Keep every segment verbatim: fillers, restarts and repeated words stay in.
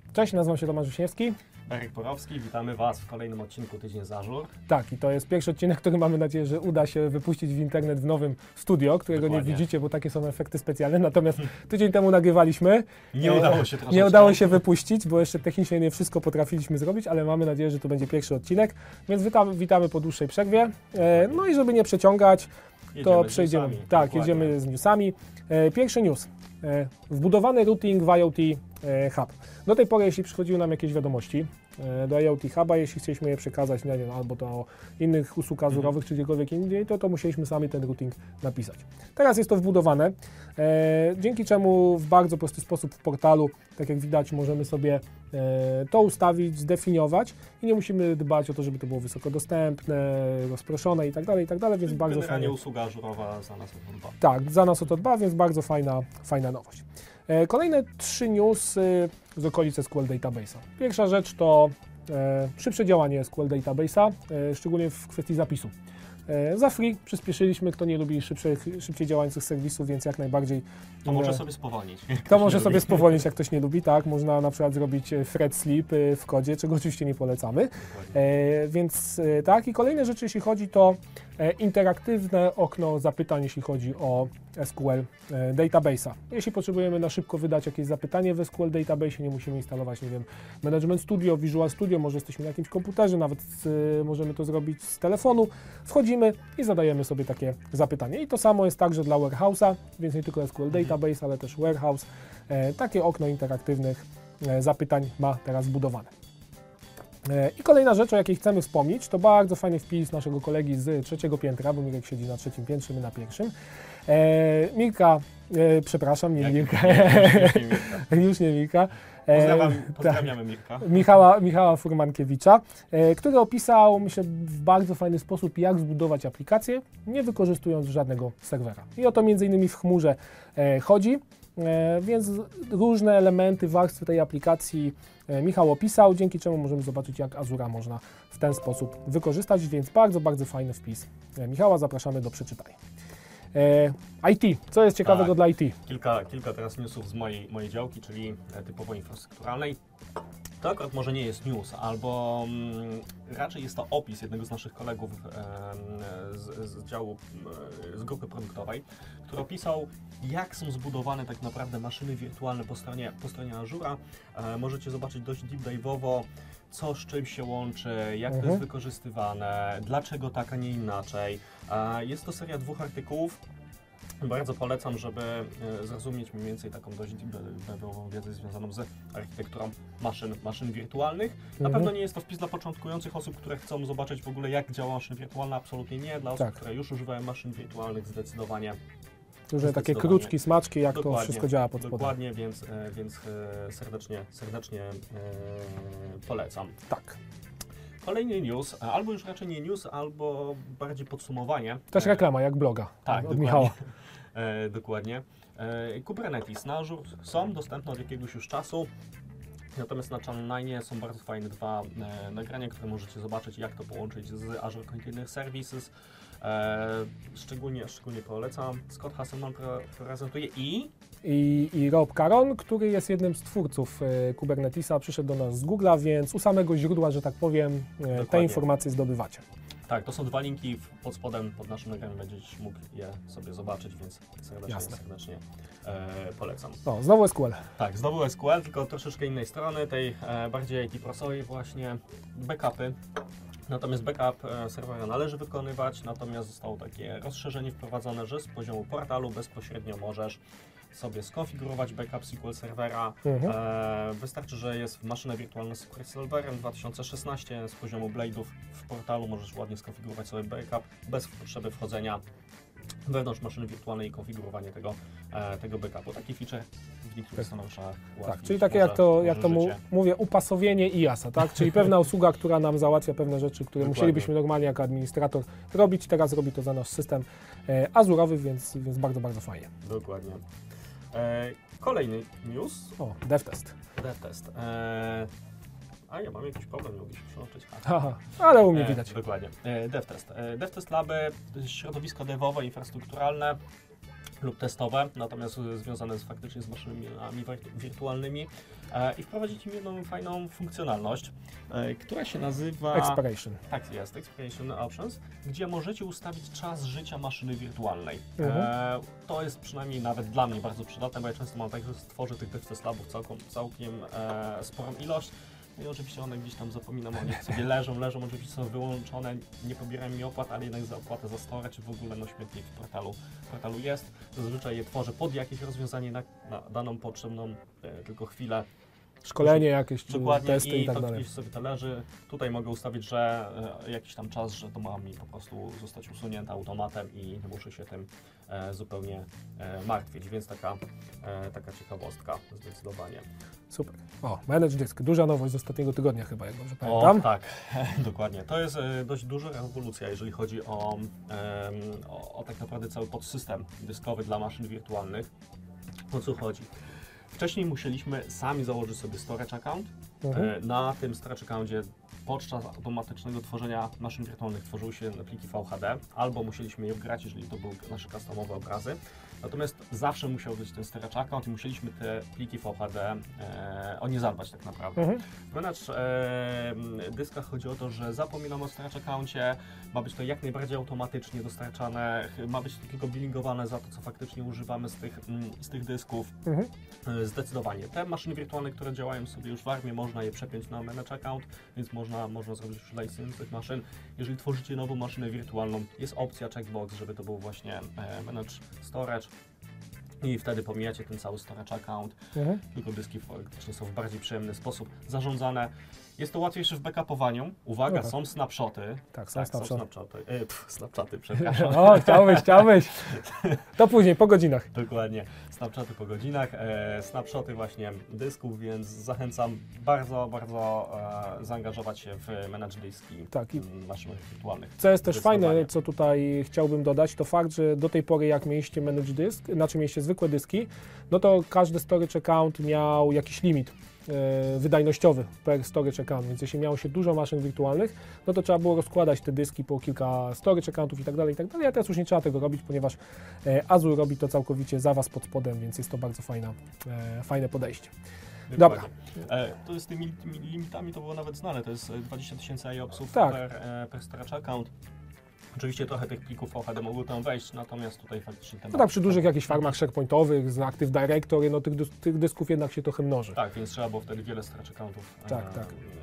Cześć, nazywam się Tomasz Wiśniewski. Eryk Porowski, witamy Was w kolejnym odcinku Tydzień z Azure. Tak, i to jest pierwszy odcinek, który mamy nadzieję, że uda się wypuścić w internet w nowym studio, którego Dokładnie. nie widzicie, bo takie są efekty specjalne. Natomiast tydzień temu nagrywaliśmy. Nie udało się troszeczkę. Nie udało się wypuścić, bo jeszcze technicznie nie wszystko potrafiliśmy zrobić, ale mamy nadzieję, że to będzie pierwszy odcinek. Więc witamy, witamy po dłuższej przerwie. No i żeby nie przeciągać, jedziemy to przejdziemy. Z newsami. Tak, Dokładnie. jedziemy z newsami. Pierwszy news. Wbudowany routing w IoT Hub. Do tej pory, jeśli przychodziły nam jakieś wiadomości do IoT Huba, jeśli chcieliśmy je przekazać, nie wiem, albo to o innych usług azurowych, czy gdziekolwiek indziej, to, to musieliśmy sami ten routing napisać. Teraz jest to wbudowane, e, dzięki czemu w bardzo prosty sposób w portalu, tak jak widać, możemy sobie e, to ustawić, zdefiniować i nie musimy dbać o to, żeby to było wysoko dostępne, rozproszone i tak dalej, i tak dalej, więc bardzo Generalnie fajnie. usługa ażurowa za nas o to dba. Tak, za nas o to dba, więc bardzo fajna, fajna nowość. Kolejne trzy newsy z okolic S Q L Database'a. Pierwsza rzecz to e, szybsze działanie S Q L Database'a, e, szczególnie w kwestii zapisu. E, za free przyspieszyliśmy, kto nie lubi szybszych, szybciej działających serwisów, więc jak najbardziej... To może sobie spowolnić. To może sobie spowolnić, jak ktoś nie lubi, tak. Można na przykład zrobić thread sleep w kodzie, czego oczywiście nie polecamy. E, więc e, tak, i kolejne rzeczy, jeśli chodzi, to e, interaktywne okno zapytań, jeśli chodzi o S Q L e, Database'a. Jeśli potrzebujemy na szybko wydać jakieś zapytanie w S Q L Database, nie musimy instalować, nie wiem, Management Studio, Visual Studio, może jesteśmy na jakimś komputerze, nawet z, możemy to zrobić z telefonu. Wchodzimy i zadajemy sobie takie zapytanie. I to samo jest także dla Warehouse'a, więc nie tylko S Q L Database, ale też Warehouse. E, takie okno interaktywnych e, zapytań ma teraz zbudowane. E, I kolejna rzecz, o jakiej chcemy wspomnieć, to bardzo fajny wpis naszego kolegi z trzeciego piętra, bo Mirek siedzi na trzecim piętrze, my na pierwszym. E, Mirka, e, przepraszam, nie Jak, Mirka, nie, już nie Mirka. już nie Mirka. Pozdrawiam, pozdrawiamy Mirka. Michała, Michała Furmankiewicza, e, który opisał, myślę, w bardzo fajny sposób, jak zbudować aplikację, nie wykorzystując żadnego serwera. I o to między innymi w chmurze e, chodzi, e, więc różne elementy, warstwy tej aplikacji e, Michał opisał, dzięki czemu możemy zobaczyć, jak Azura można w ten sposób wykorzystać, więc bardzo, bardzo fajny wpis e, Michała, zapraszamy do przeczytania. E, I T, co jest ciekawego tak. dla I T? Kilka, kilka teraz newsów z mojej, mojej działki, czyli typowo infrastrukturalnej. To akurat może nie jest news, albo mm, raczej jest to opis jednego z naszych kolegów e, z, z działu, e, z grupy produktowej, który opisał, jak są zbudowane tak naprawdę maszyny wirtualne po stronie, po stronie Azure'a. E, możecie zobaczyć dość deep dive'owo, co z czym się łączy, jak Mhm. to jest wykorzystywane, dlaczego tak, a nie inaczej. E, jest to seria dwóch artykułów. Bardzo polecam, żeby e, zrozumieć mniej więcej taką dość deep'ową wiedzę związaną z architekturą maszyn, maszyn wirtualnych. Na Mhm. pewno nie jest to wpis dla początkujących osób, które chcą zobaczyć w ogóle, jak działa maszyn wirtualna. Absolutnie nie. Dla osób, Tak. które już używają maszyn wirtualnych, zdecydowanie. Różne takie Zdecydowanie. kruczki, smaczki, jak Dokładnie, to wszystko działa pod spodem. Dokładnie, więc, e, więc e, serdecznie, serdecznie e, polecam. Tak. Kolejny news, albo już raczej nie news, albo bardziej podsumowanie. Też reklama, jak bloga Tak, od dokładnie. Michała. E, dokładnie. E, Kubernetes na Azure są dostępne od jakiegoś już czasu. Natomiast na Channel dziewięć są bardzo fajne dwa e, nagrania, które możecie zobaczyć, jak to połączyć z Azure Container Services. E, szczególnie, szczególnie polecam. Scott Hasselman pre, prezentuje i... I, I Rob Caron, który jest jednym z twórców e, Kubernetesa, przyszedł do nas z Google'a, więc u samego źródła, że tak powiem, e, te Dokładnie. informacje zdobywacie. Tak, to są dwa linki w- pod spodem, pod naszym nagraniem będziesz mógł je sobie zobaczyć, więc serdecznie, Jasne. serdecznie e, polecam. O, znowu S Q L. Tak, znowu S Q L, tylko troszeczkę innej strony, tej e, bardziej I T-prosowej właśnie, backupy. Natomiast backup e, serwera należy wykonywać, natomiast zostało takie rozszerzenie wprowadzone, że z poziomu portalu bezpośrednio możesz sobie skonfigurować backup S Q L serwera. Mhm. E, wystarczy, że jest maszyna wirtualna z S Q L Serverem dwa tysiące szesnaście z poziomu Blade'ów w portalu możesz ładnie skonfigurować sobie backup bez potrzeby wchodzenia wewnątrz maszyny wirtualnej i konfigurowanie tego, e, tego backupu. Taki feature w niektórych stanowiskach ułatwi. Tak, czyli takie jak to, jak to mu, mówię, upasowienie I A S-a, tak? Czyli pewna usługa, która nam załatwia pewne rzeczy, które Dokładnie. musielibyśmy normalnie jako administrator robić, teraz robi to za nasz system e, azurowy, więc, więc bardzo, bardzo fajnie. Dokładnie. E, kolejny news. O, DevTest. DevTest. E, a ja mam jakiś problem, nie mogę się przełączyć. A. Haha, ale u mnie E, widać. Dokładnie. E, DevTest. E, DevTest Laby to jest środowisko devowe, infrastrukturalne. lub testowe, natomiast związane z, faktycznie z maszynami wirtualnymi e, i wprowadzić im jedną fajną funkcjonalność, e, która się nazywa... Expiration. Tak jest, Expiration Options, gdzie możecie ustawić czas życia maszyny wirtualnej. Mhm. E, to jest przynajmniej nawet dla mnie bardzo przydatne, bo ja często mam tak, że stworzę tych DevTest Labów całkiem, całkiem e, sporą ilość. No i oczywiście one gdzieś tam, zapominam o nich, sobie leżą, leżą, oczywiście są wyłączone, nie pobierają mi opłat, ale jednak za opłatę za storage czy w ogóle no śmietnik w portalu, w portalu jest. Zazwyczaj je tworzę pod jakieś rozwiązanie na, na daną potrzebną e, tylko chwilę. Szkolenie jakieś, czy Dokładnie testy i, i tak to dalej. gdzieś sobie to leży. Tutaj mogę ustawić, że e, jakiś tam czas, że to ma mi po prostu zostać usunięte automatem i nie muszę się tym e, zupełnie e, martwić, więc taka, e, taka ciekawostka zdecydowanie. Super. O, Manage Disk. Duża nowość z ostatniego tygodnia chyba, jak dobrze pamiętam. O, tak, dokładnie. To jest e, dość duża rewolucja, jeżeli chodzi o, e, o, o tak naprawdę cały podsystem dyskowy dla maszyn wirtualnych. O co chodzi? Wcześniej musieliśmy sami założyć sobie storage account. Mhm. E, na tym storage accountie podczas automatycznego tworzenia maszyn wirtualnych tworzyły się pliki V H D, albo musieliśmy je wgrać, jeżeli to były nasze customowe obrazy. Natomiast zawsze musiał być ten storage account i musieliśmy te pliki V H D e, o nie zadbać tak naprawdę. Mhm. W Manage e, dyskach chodzi o to, że zapominamy o storage accouncie, ma być to jak najbardziej automatycznie dostarczane, ma być tylko billingowane za to, co faktycznie używamy z tych, z tych dysków. Mhm. E, zdecydowanie. Te maszyny wirtualne, które działają sobie już w armii, można je przepiąć na Manage account, więc można, można zrobić już licensing tych maszyn. Jeżeli tworzycie nową maszynę wirtualną, jest opcja checkbox, żeby to był właśnie e, Manage Storage. I wtedy pomijacie ten cały storage account, Mhm. tylko dyski faktycznie są w bardziej przyjemny sposób zarządzane. Jest to łatwiejsze w backupowaniu. Uwaga, No tak. są snapshoty. Tak, są Tak, snapshoty. są snapshoty. E, pff, snapshoty, przepraszam. O, chciałbyś, chciałbyś. To później, po godzinach. Dokładnie. Snapshoty po godzinach, e, snapshoty właśnie dysków, więc zachęcam bardzo, bardzo e, zaangażować się w Manage dyski Tak, i- m, maszyn wirtualnych. Co jest też Zdecydowanie. fajne, co tutaj chciałbym dodać, to fakt, że do tej pory jak mieliście Manage Disk, znaczy mieliście zwykłe dyski, no to każdy storage account miał jakiś limit e, wydajnościowy per storage account, więc jeśli miało się dużo maszyn wirtualnych, no to trzeba było rozkładać te dyski po kilka storage accountów i tak dalej, i tak dalej, a teraz już nie trzeba tego robić, ponieważ e, Azure robi to całkowicie za Was pod spodem, więc jest to bardzo fajna, e, fajne podejście. Dobra. E, to jest z tymi, tymi limitami to było nawet znane, to jest dwadzieścia tysięcy I O P S-ów Tak. per, e, per storage account. Oczywiście trochę tych plików V H D mogły tam wejść, natomiast tutaj faktycznie temat... No tak, przy dużych jakichś farmach SharePointowych, z Active Directory, no tych, dys- tych dysków jednak się trochę mnoży. Tak, więc trzeba było wtedy wiele storage accountów Tak, e, tak.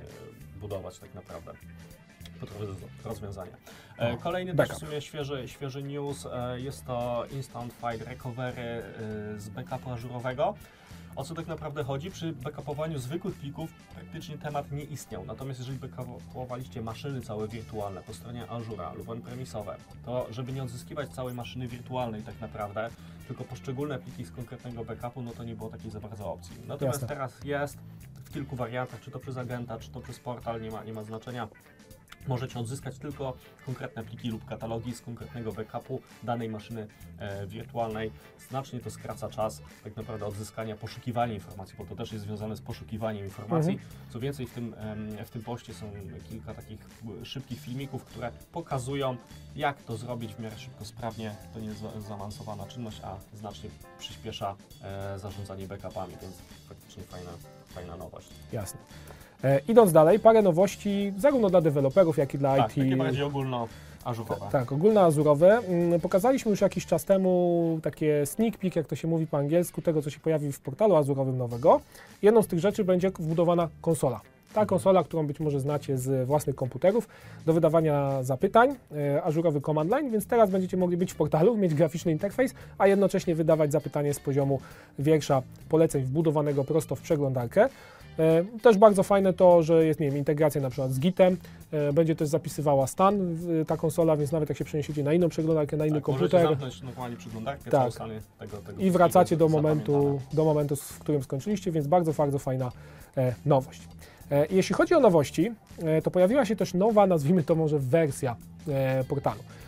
e, budować tak naprawdę. Pod rozwiązania. E, No, kolejny też backup. w sumie świeży, świeży news, e, jest to Instant File Recovery e, z backupu ażurowego. O co tak naprawdę chodzi? Przy backupowaniu zwykłych plików praktycznie temat nie istniał. Natomiast jeżeli backupowaliście maszyny całe wirtualne po stronie Azure'a lub on-premisowe, to żeby nie odzyskiwać całej maszyny wirtualnej tak naprawdę, tylko poszczególne pliki z konkretnego backupu, no to nie było takiej za bardzo opcji. Natomiast Jasne. teraz jest w kilku wariantach, czy to przez agenta, czy to przez portal, nie ma, nie ma znaczenia. Możecie odzyskać tylko konkretne pliki lub katalogi z konkretnego backupu danej maszyny e, wirtualnej. Znacznie to skraca czas tak naprawdę odzyskania, poszukiwania informacji, bo to też jest związane z poszukiwaniem informacji. Mhm. Co więcej, w tym, em, w tym poście są kilka takich e, szybkich filmików, które pokazują, jak to zrobić w miarę szybko, sprawnie. To nie jest za- zaawansowana czynność, a znacznie przyspiesza e, zarządzanie backupami, więc faktycznie fajna, fajna nowość. Jasne. E, idąc dalej, parę nowości zarówno dla deweloperów, jak i dla Tak, I T. takie bardziej ogólno ażurowe. Tak, ogólne azurowe. Mm, Pokazaliśmy już jakiś czas temu takie sneak peek, jak to się mówi po angielsku, tego co się pojawi w portalu azurowym nowego. Jedną z tych rzeczy będzie wbudowana konsola. Ta konsola, którą być może znacie z własnych komputerów, do wydawania zapytań, e, ażurowy command line, więc teraz będziecie mogli być w portalu, mieć graficzny interfejs, a jednocześnie wydawać zapytanie z poziomu wiersza poleceń wbudowanego prosto w przeglądarkę. E, Też bardzo fajne to, że jest, nie wiem, integracja na przykład z Gitem, e, będzie też zapisywała stan w- ta konsola, więc nawet jak się przeniesiecie na inną przeglądarkę, na inny Tak, komputer możecie zamknąć normalnie przeglądarkę, Tak. cały stan tego, tego i wracacie do jest momentu, zapamiętane. do momentu, w którym skończyliście, więc bardzo, bardzo fajna e, nowość. E, i jeśli chodzi o nowości, e, to pojawiła się też nowa, nazwijmy to może wersja e, portalu.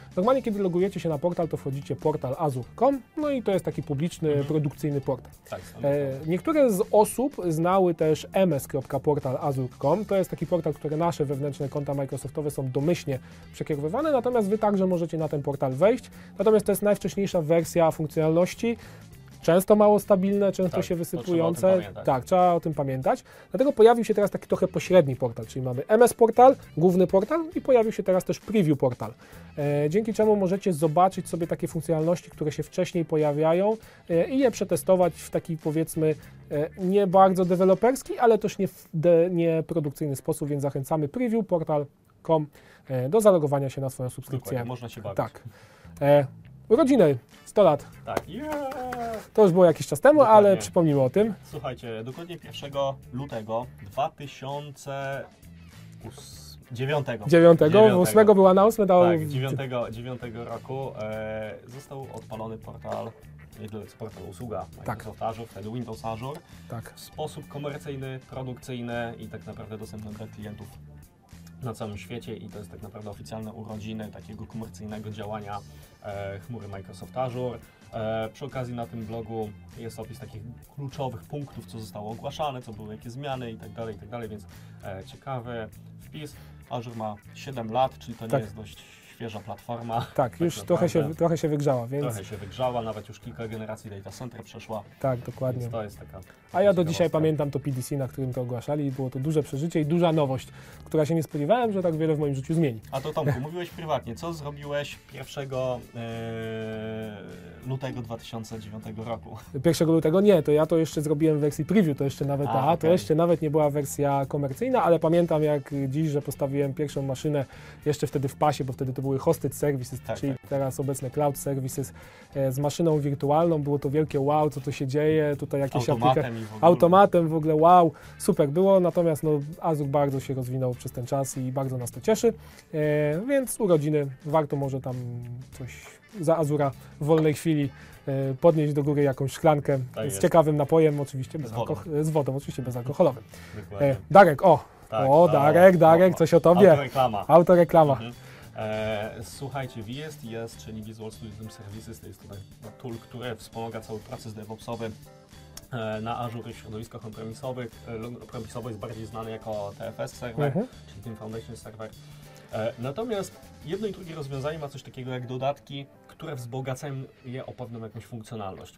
Normalnie, kiedy logujecie się na portal, to wchodzicie portal azure kropka com, no i to jest taki publiczny, Mhm. produkcyjny portal. Tak, E, niektóre z osób znały też em es kropka portal azure kropka com. To jest taki portal, które nasze wewnętrzne konta Microsoftowe są domyślnie przekierowywane, natomiast Wy także możecie na ten portal wejść. Natomiast to jest najwcześniejsza wersja funkcjonalności. Często mało stabilne, często Tak, się to wysypujące. trzeba o tym pamiętać. Tak, trzeba o tym pamiętać. Dlatego pojawił się teraz taki trochę pośredni portal, czyli mamy em es portal, główny portal i pojawił się teraz też preview portal. E, dzięki czemu możecie zobaczyć sobie takie funkcjonalności, które się wcześniej pojawiają e, i je przetestować w taki, powiedzmy, e, nie bardzo deweloperski, ale też nie, w de, nie produkcyjny sposób, więc zachęcamy preview portal kropka com e, do zalogowania się na swoją subskrypcję. Dokładnie, można się bawić. Tak. E, urodziny, sto lat. Tak, yeah. To już było jakiś czas temu, Dokładnie. ale przypomnijmy o tym. Słuchajcie, dokładnie pierwszego lutego dwa tysiące dziewiątego. dziewiątego, ósmego był announcement, a Tak, dziewiątego roku e, został odpalony portal, nie tyle co portal, usługa Microsoft Azure, wtedy Windows Azure, tak. w sposób komercyjny, produkcyjny i tak naprawdę dostępny dla klientów na całym świecie i to jest tak naprawdę oficjalne urodziny takiego komercyjnego działania e, chmury Microsoft Azure. E, przy okazji na tym blogu jest opis takich kluczowych punktów, co zostało ogłaszane, co były jakie zmiany i tak dalej, i tak dalej, więc e, ciekawy wpis. Azure ma siedem lat, czyli to nie tak. jest dość świeża platforma. Tak, już trochę się, trochę się wygrzała, więc... Trochę się wygrzała, nawet już kilka generacji data center przeszła. Tak, dokładnie. Więc to jest taka... A ja do dzisiaj pamiętam to P D C, na którym to ogłaszali i było to duże przeżycie i duża nowość, która się nie spodziewałem, że tak wiele w moim życiu zmieni. A to Tomku, mówiłeś prywatnie, co zrobiłeś pierwszego lutego dwa tysiące dziewiątego roku? pierwszego lutego nie, to ja to jeszcze zrobiłem w wersji preview, to jeszcze nawet A, ta, okay. to jeszcze nawet nie była wersja komercyjna, ale pamiętam jak dziś, że postawiłem pierwszą maszynę jeszcze wtedy w pasie, bo wtedy to były hosted services, tak, czyli tak. teraz obecne cloud services e, z maszyną wirtualną, było to wielkie wow, co to się dzieje, tutaj jakieś automatem, aplika- w ogóle. automatem w ogóle wow, super było, natomiast no, Azure bardzo się rozwinął przez ten czas i bardzo nas to cieszy, e, więc urodziny, warto może tam coś za Azura w wolnej chwili e, podnieść do góry jakąś szklankę tak z jest. ciekawym napojem, oczywiście bez Z wodą. alkohol- z wodą, oczywiście bezalkoholowym. Dokładnie. E, Darek, o, Tak, o to- Darek, Darek, o, coś o tobie, Autoreklama. autoreklama. Mhm. E, słuchajcie, V S T S, czyli Visual Studio Services, to jest to tool, który wspomaga cały proces DevOpsowy e, na Azure i środowiskach on-premisowych. E, on-premisowy jest bardziej znany jako T F S Server, Mhm. czyli Team Foundation Server. E, natomiast jedno i drugie rozwiązanie ma coś takiego jak dodatki, które wzbogacają je o pewną jakąś funkcjonalność.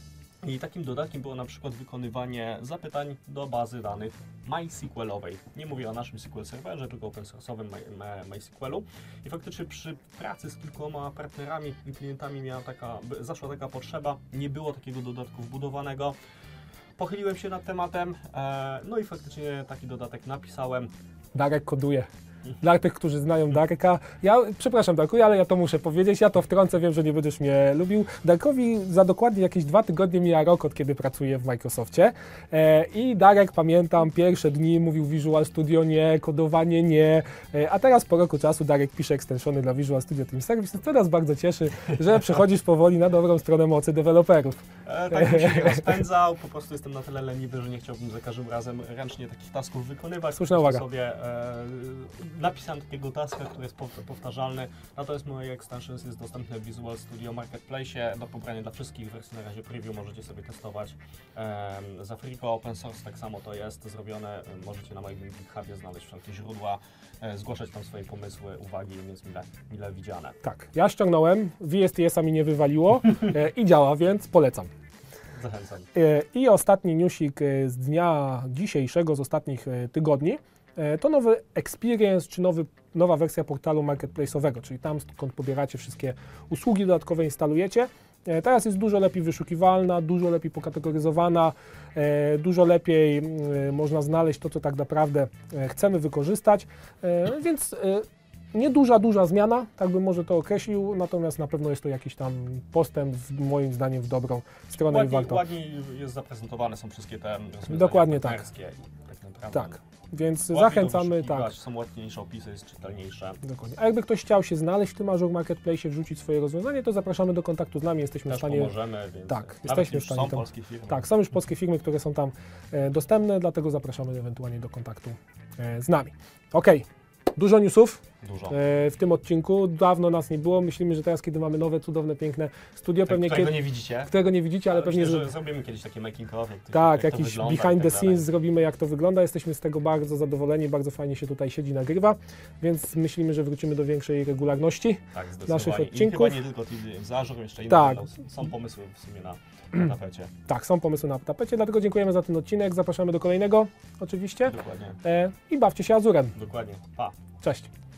I takim dodatkiem było na przykład wykonywanie zapytań do bazy danych MySQL-owej. Nie mówię o naszym S Q L serwerze, tylko open source'owym My, MySQL-u. I faktycznie przy pracy z kilkoma partnerami i klientami miała taka, zaszła taka potrzeba, nie było takiego dodatku wbudowanego. Pochyliłem się nad tematem, e, no i faktycznie taki dodatek napisałem. Darek koduje. Dla tych, którzy znają Darka, ja, przepraszam Darku, ale ja to muszę powiedzieć, ja to wtrącę, wiem, że nie będziesz mnie lubił. Darkowi za dokładnie jakieś dwa tygodnie mija rok, od kiedy pracuje w Microsoftie e, i Darek, pamiętam, pierwsze dni mówił Visual Studio nie, kodowanie nie, e, a teraz po roku czasu Darek pisze ekstensiony dla Visual Studio Team Services, co nas bardzo cieszy, że przechodzisz powoli na dobrą stronę mocy deweloperów. E, tak bym się rozpędzał, po prostu jestem na tyle leniwy, że nie chciałbym za każdym razem ręcznie takich tasków wykonywać. Słuszna Po uwaga. prostu sobie e, napisałem takiego taska, który jest powtarzalny, natomiast moje extensions jest dostępne w Visual Studio Marketplace do pobrania dla wszystkich wersji, na razie preview, możecie sobie testować e, za friko, open source tak samo to jest zrobione, możecie na moim GitHubie znaleźć wszelkie źródła, e, zgłaszać tam swoje pomysły, uwagi, więc mile, mile widziane. Tak, ja ściągnąłem, V S T S-a mi nie wywaliło e, i działa, więc polecam. Zachęcam. E, I ostatni newsik e, z dnia dzisiejszego, z ostatnich e, tygodni, e, to nowy experience, czy nowy, nowa wersja portalu marketplace'owego, czyli tam, skąd pobieracie wszystkie usługi dodatkowe, instalujecie. E, teraz jest dużo lepiej wyszukiwalna, dużo lepiej pokategoryzowana, e, dużo lepiej e, można znaleźć to, co tak naprawdę e, chcemy wykorzystać, e, więc e, nieduża, duża zmiana, tak bym może to określił, natomiast na pewno jest to jakiś tam postęp, w, moim zdaniem, w dobrą stronę Ładniej, i warto. ładniej jest zaprezentowane, są wszystkie te rozwiązania Dokładnie tak. partnerskie i tak naprawdę. Tak, więc Łatwiej zachęcamy, to tak. wyszukiwać, są ładniejsze opisy, jest czytelniejsze. Dokładnie. A jakby ktoś chciał się znaleźć w tym Azure Marketplace, wrzucić swoje rozwiązanie, to zapraszamy do kontaktu z nami, jesteśmy Też w stanie... pomożemy, więc Tak, nawet jesteśmy już w stanie są tam- polskie firmy. Tak, są już polskie firmy, które są tam e, dostępne, dlatego zapraszamy ewentualnie do kontaktu e, z nami. Okej, dużo newsów. Dużo. e, w tym odcinku. Dawno nas nie było. Myślimy, że teraz, kiedy mamy nowe, cudowne, piękne studio, Tak, pewnie którego kiedy, nie widzicie. którego nie widzicie, ale, Ale pewnie... myślę, zro- że zrobimy kiedyś takie making of, jak to, Tak, jak to jakiś wygląda i behind tak the dalej. scenes zrobimy, jak to wygląda. Jesteśmy z tego bardzo zadowoleni, bardzo fajnie się tutaj siedzi, nagrywa, więc myślimy, że wrócimy do większej regularności. Tak, naszych zdecydowanie. odcinków. I chyba nie tylko T V z Azure, jeszcze inne Tak. będą, są pomysły w sumie na, na tapecie. Tak, są pomysły na tapecie, dlatego dziękujemy za ten odcinek. Zapraszamy do kolejnego oczywiście Dokładnie, e, i bawcie się Azurem. dokładnie. Pa. Cześć.